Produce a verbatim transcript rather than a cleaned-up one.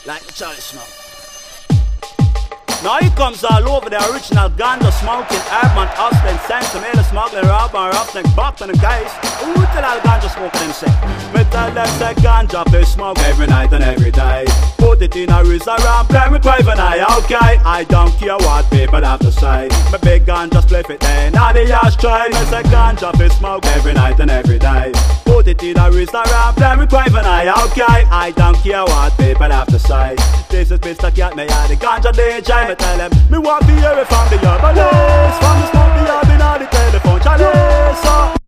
like the Charlie smoke. Now he comes all over the original ganja smoking, Airman, Austin, Sensimilla, smuggling, robber, roughneck, Boston and guys. Who tell all ganja smoking them say? Me tell them say ganja they smoke every night and every day. Put it in a wrist around, play with five and I, okay? I don't care what people have to say. Me big ganja split it then, now the ashtray. Me say ganja they smoke every night and every day. Put it in a wrist around, play with five and I, okay? I don't care what people have to say. This is Mister Cat, me are the ganja D J. Me tell them, me want to hear it from the herbalist. From the smoke, me have been on the telephone chalice. So,